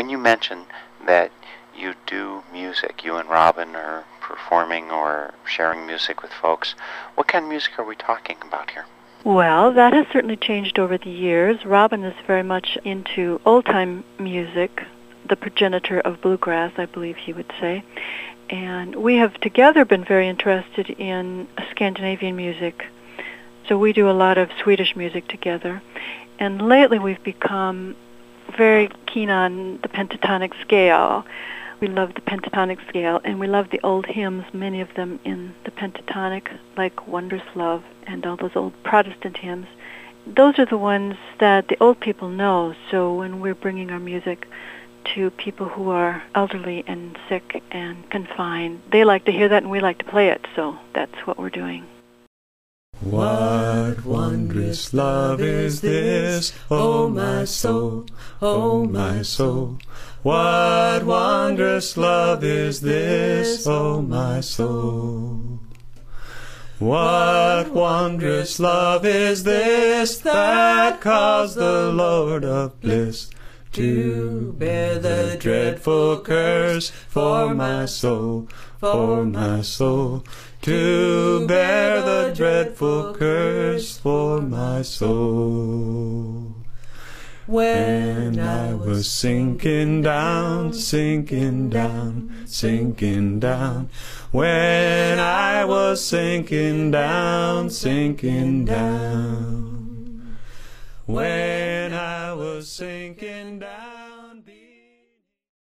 when you mention that you do music, you and Robin are performing or sharing music with folks, what kind of music are we talking about here? Well, that has certainly changed over the years. Robin is very much into old-time music, the progenitor of bluegrass, I believe he would say. And we have together been very interested in Scandinavian music. So we do a lot of Swedish music together. And lately we've become very keen on the pentatonic scale. We love the pentatonic scale, and we love the old hymns, many of them in the pentatonic, like Wondrous Love and all those old Protestant hymns. Those are the ones that the old people know, so when we're bringing our music to people who are elderly and sick and confined, they like to hear that and we like to play it, so that's what we're doing. What wondrous love is this, O my soul, O my soul? What wondrous love is this, O my soul? What wondrous love is this that caused the Lord of bliss to bear the dreadful curse for my soul, for my soul? To bear the dreadful curse for my soul. When I was sinking down, sinking down, sinking down. When I was sinking down, sinking down. When I was sinking down.